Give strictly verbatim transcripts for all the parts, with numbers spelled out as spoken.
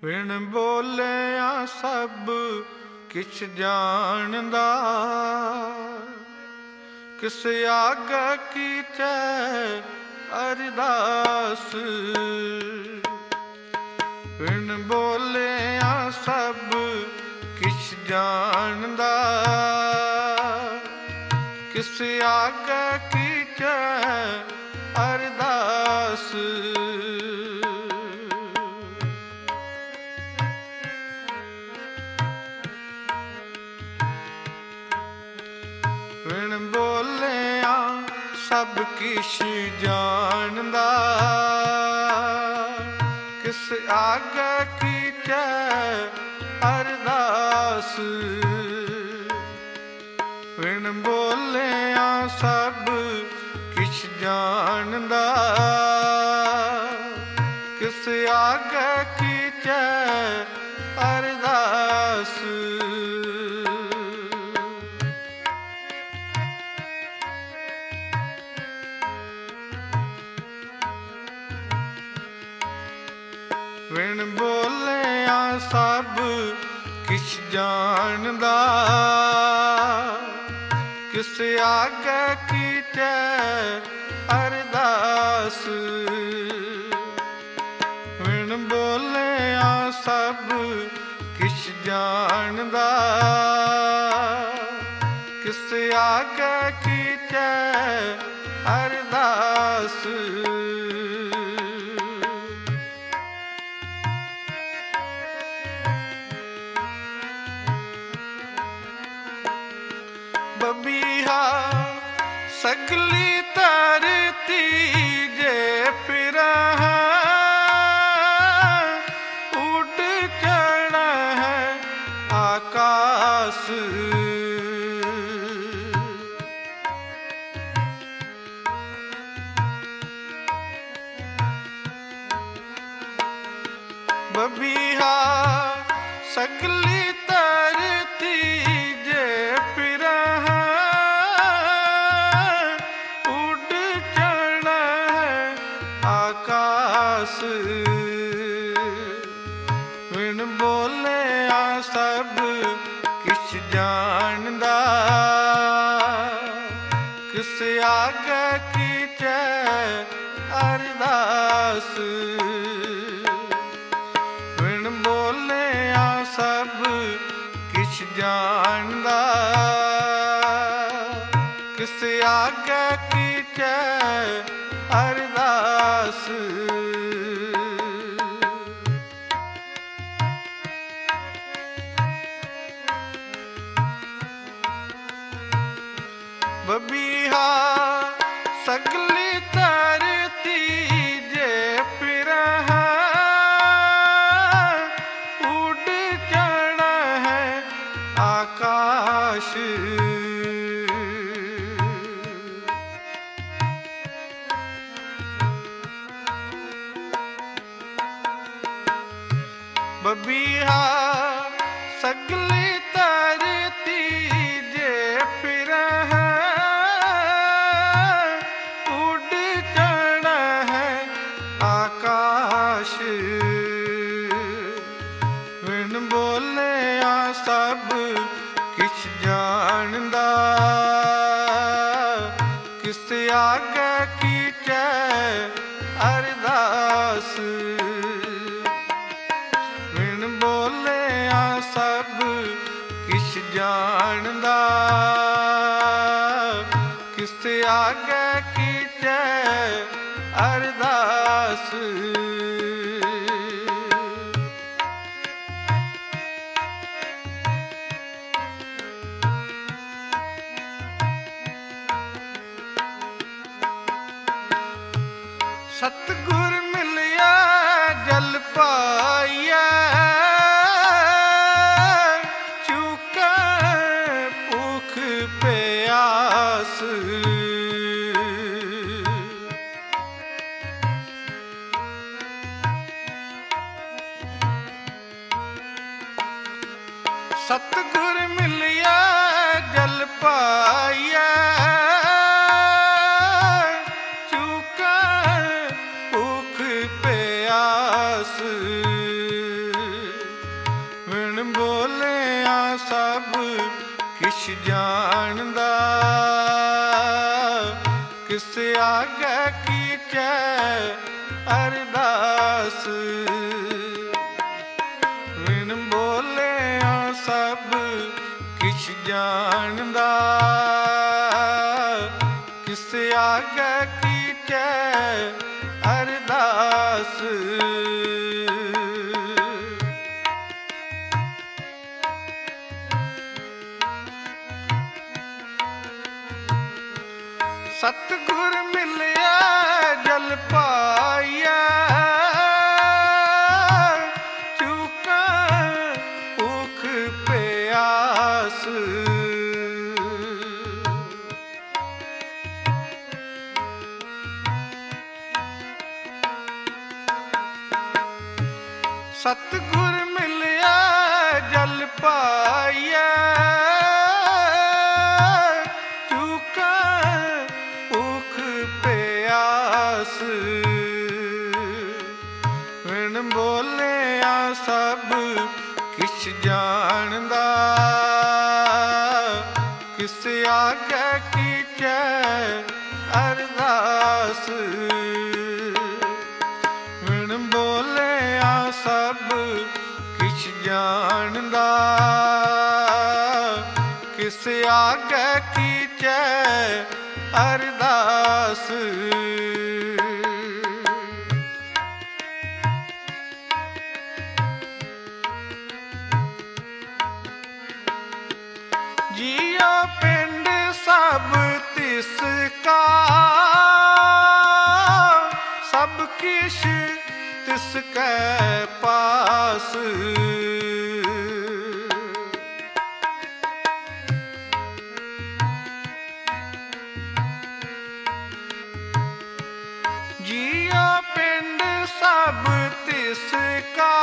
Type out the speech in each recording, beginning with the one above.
ਬਿਨ ਬੋਲਿਆ ਸਭ ਕਿਛ ਜਾਣਦਾ, ਕਿਸ ਆਗੇ ਕੀਚੈ ਅਰਦਾਸ। ਬਿਨ ਬੋਲਿਆ ਸਭ ਕਿਛ ਜਾਣਦਾ, ਕਿਸ ਆਗੇ ਕੀਚੈ ਅਰਦਾਸ। ਬਿਨ ਬੋਲਿਆ ਸਭ ਕਿਛ ਜਾਣਦਾ, ਕਿਸ ਆਗੇ ਕੀਚੈ ਅਰਦਾਸ। ਬਿਨ ਬੋਲਿਆ ਸਭ ਕਿਛ ਜਾਣਦਾ, ਕਿਸ ਆਗੇ ਕੀਚੈ ਅਰਦਾਸ। ਬਿਨ ਬੋਲਿਆ ਸਭ ਕਿਛ ਜਾਣਦਾ, ਕਿਸ ਆਗੇ ਕੀਚੈ ਅਰਦਾਸ। ਬਿਨ ਬੋਲਿਆ ਸਭ ਕਿਛ ਜਾਣਦਾ, ਕਿਸ ਆਗੇ ਕੀਚੈ ਅਰਦਾਸ। ਬਬੀਹਾ ਸਗਲੀ ਧਰਤੀ ਜੇ ਫਿਰਾਂ, ਉੱਡ ਚੜ੍ਹਨਾ ਹੈ ਆਕਾਸ। ਬਬੀਹਾ ਸਗਲੀ ਧਰਤੀ ਜੇ ਫਿਰਾਂ, ਉੱਡ ਚੜ੍ਹਨਾ ਹੈ ਆਕਾਸ। ਬਿਨ ਬੋਲਿਆ ਸਭ ਕਿਛ ਜਾਣਦਾ, ਕਿਸ ਆਗੇ ਕੀਚੈ ਅਰਦਾਸ। ਬਿਨ ਬੋਲਿਆ ਸਭ ਕਿਛ ਜਾਣਦਾ, ਕਿਸ ਆਗੇ ਕੀਚੈ ਅਰਦਾਸ। ਬਬੀਹਾ ਸਗਲੀ ਧਰਤੀ ਜੇ ਫਿਰਾਂ, ਉੱਡ ਚੜ੍ਹਨਾ ਹੈ ਆਕਾਸ਼। ਬਬੀਹਾ ਸਗਲੀ ਧਰਤੀ ਜੇ ਫਿਰਾਂ, ਉੱਡ ਚੜ੍ਹਨਾ ਹੈ ਆਕਾਸ਼। ਬਿਨ ਬੋਲਿਆ ਸਭ ਕਿਛ ਜਾਣਦਾ, ਕਿਸ ਆਗੇ ਕੀਚੈ ਅਰਦਾਸ। ਬਿਨ ਬੋਲਿਆ ਸਭ ਕਿਛ ਜਾਣਦਾ, ਕਿਸ ਆਗੇ ਕੀਚੈ ਅਰਦਾਸ। ਸਤਿਗੁਰ ਮਿਲਿਆ ਜਲ ਪਾਈਐ, ਚੁਕੈ ਭੁਖ ਪਿਆਸ। ਸਤਿਗੁਰ ਮਿਲਿਆ ਜਲ ਪਾਈਐ, ਚੁਕੈ ਭੁਖ ਪਿਆਸ। किछ जानदा किस आगे कीचै अरदास बिन बोलिया सब किछ जानदा किस आगे कीचै अरदास सतगुर मिलिया जल पाइया चूका भूख प्यास सतगुर मिलिया जल पाइया बिन बोलिया सब किछ जानदा किस आगे कीचै अरदास बिन बोलिया सब किछ जानदा किस आगे कीचै अरदास जिया पिंड सब तिसका सब किश तिसकै पास जिया पिंड सब तिसका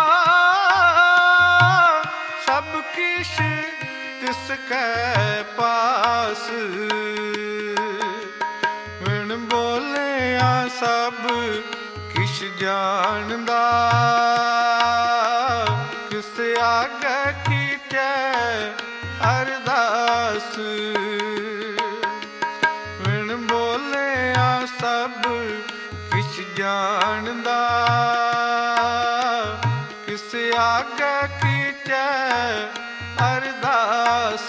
सब किश तिसकै पास बिन बोलिया सब किछ जानदा किस आगे कीचै अरदास बिन बोलिया सब किछ जानदा किस आगे कीचै अरदास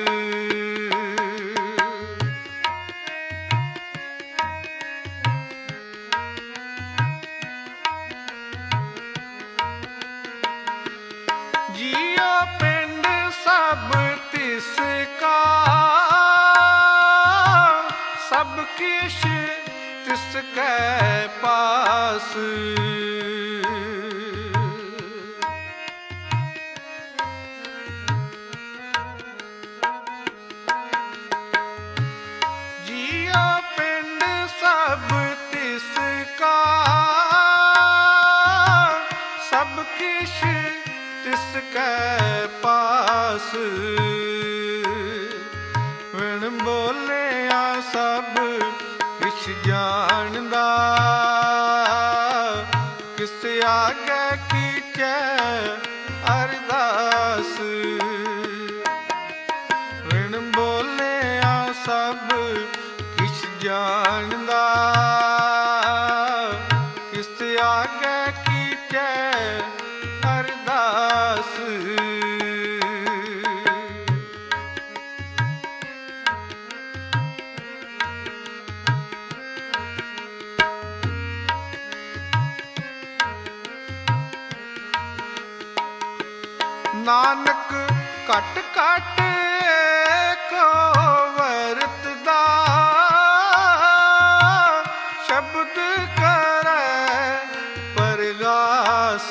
जिया पिंड सब तिसका सब किश तिसकै पास जिया पिंड सब तिसका सब किश तिसकै पास बिन बोलिया सब किछ जानदा किस आगे कीचै अरदास बिन बोलिया सब किछ जानदा किस आगे कीचै अरदास नानक घट घट को वरतदा शब्द करै परगास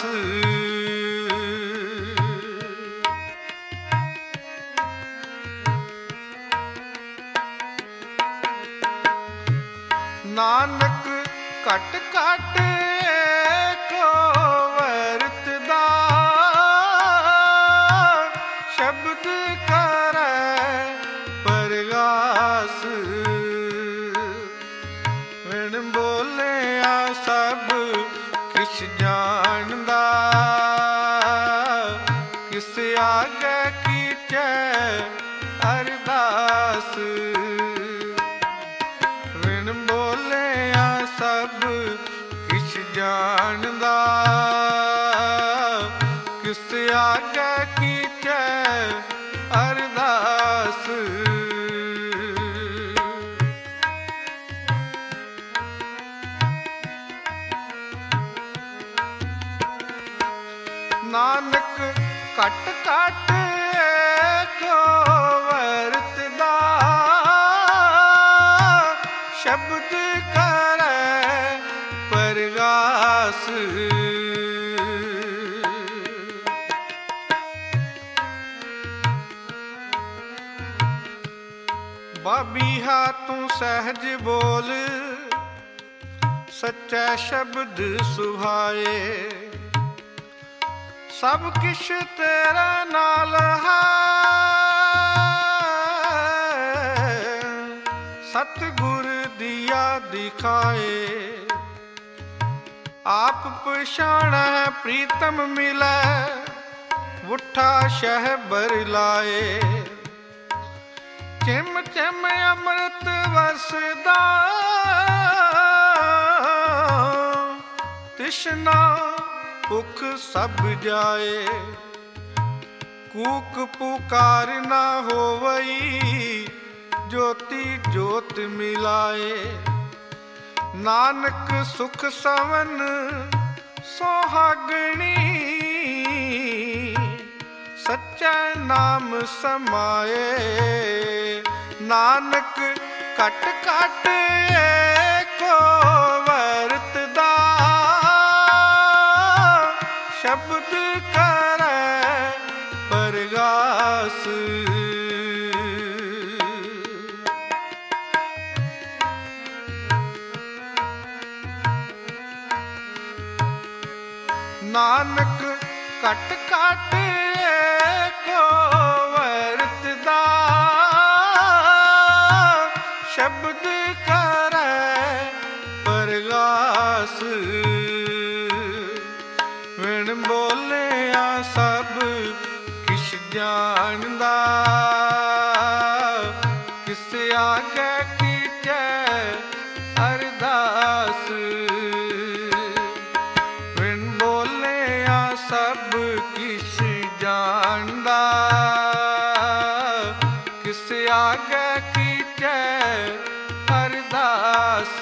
नानक घट घट को वरतदा शब्द करै परगास बिन बोलिया सब किछ जानदा ਜਾਣਦਾ, ਕਿਸ ਆਗੇ ਕੀਚੈ ਅਰਦਾਸ। ਨਾਨਕ ਘਟ ਘਟ ਏਕੋ ਵਰਤਦਾ, ਸ਼ਬਦ ਕਰੈ ਪਰਗਾਸ। ਬਾਬੀਹਾ ਤੂੰ ਸਹਿਜ ਬੋਲ, ਸੱਚਾ ਸ਼ਬਦ ਸੁਭਾਏ। ਸਭ ਕਿਛ ਤੇਰੇ ਨਾਲ ਹੈ, ਸਤਿਗੁਰ ਦੀਆ ਦਿਖਾਏ। ਆਪ ਪਛਾਣੈ ਪ੍ਰੀਤਮ ਮਿਲੈ, ਵੁੱਠਾ ਸ਼ਹਿਬਰ ਲਾਏ। ਚਿਮ ਚਿਮ ਅੰਮ੍ਰਿਤ ਵਸਦਾ, ਤਿਸ਼ਨਾ ਭੁਖ ਸਭ ਜਾਏ। ਕੂਕ ਪੁਕਾਰ ਨਾ ਹੋਵਈ, ਜੋਤੀ ਜੋਤ ਮਿਲਾਏ। ਨਾਨਕ ਸੁਖ ਸਵਨ ਸੁਹਾਗਣੀ, ਸੱਚਾ ਨਾਮ ਸਮਾਏ। ਨਾਨਕ ਘਟ ਘਟ ਏਕੋ ਵਰਤਦਾ, ਸ਼ਬਦ ਕਰੈ ਪਰਗਾਸ। ਨਾਨਕ ਘਟ ਘਟ ਏਕੋ ਵਰਤਦਾ, ਸ਼ਬਦ ਕਰੈ ਪਰਗਾਸ। ਵਿਣ ਬੋਲਿਆ ਸਭ ਕਿਛ ਜਾਣਦਾ, ਕਿਸ ਆਗੇ ਕੀਚੈ ਅਰਦਾਸ। ਵਿਣ ਬੋਲਿਆ ਸਭ ਕਿਛ ਜਾਣਦਾ, ਕਿਸ ਆਗੇ ਕੀਚੈ ਅਰਦਾਸ।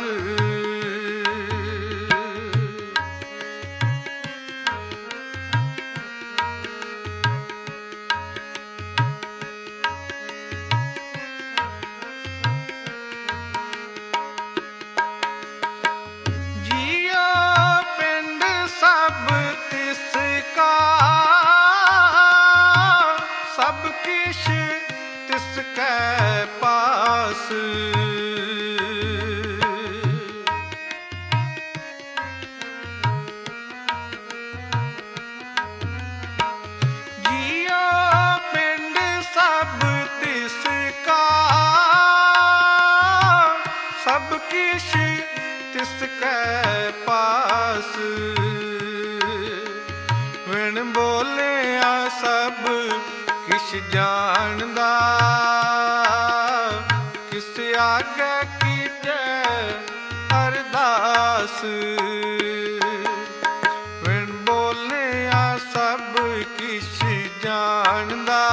ਸਭ ਕਿਛ ਤਿਸ ਕੈ ਪਾਸ। ਜੀਓ ਪਿੰਡ ਸਭ ਤਿਸ ਕਾ, ਸਭ ਕਿਛ ਤਿਸ ਕੈ ਪਾਸ। ਵਿਣ ਬੋਲਿਆ ਸਭ ਕਿਛ ਜਾਣਦਾ, ਕਿਸ ਆਗੇ ਕੀਚੈ ਅਰਦਾਸ। ਵਿਣ ਬੋਲਿਆ ਸਭ ਕਿਛ ਜਾਣਦਾ,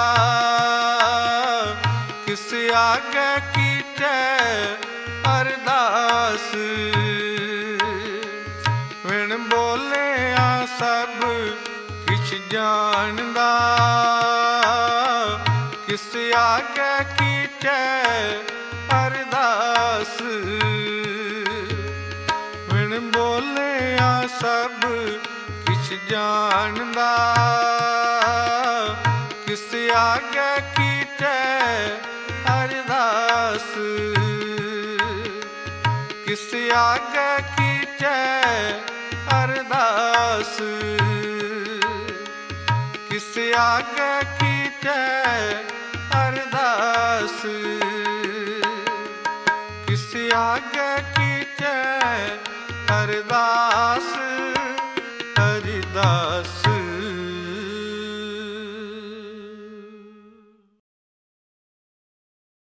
ਕਿਸ ਆਗੇ ਕੀਚੈ ਅਰਦਾਸ। ਵਿਣ ਬੋਲਿਆ ਸਭ ਕਿਛ ਜਾਣਦਾ, ਕਿਸ ਆਗੇ ਕੀਚੈ ਅਰਦਾਸ। ਵਿਣ ਬੋਲਿਆ ਸਭ ਕਿਛ ਜਾਣਦਾ, ਕਿਸ ਆਗੇ ਕੀਚੈ ਅਰਦਾਸ। ਕਿਸ ਆਗੇ ਕੀਚੈ ਅਰਦਾਸ। ਕਿਸ ਆਗੇ ਕੀਚੈ ਅਰਦਾਸ। ਕਿਸ ਆਗੇ ਕੀਚੈ ਅਰਦਾਸ। ਅਰਦਾਸ।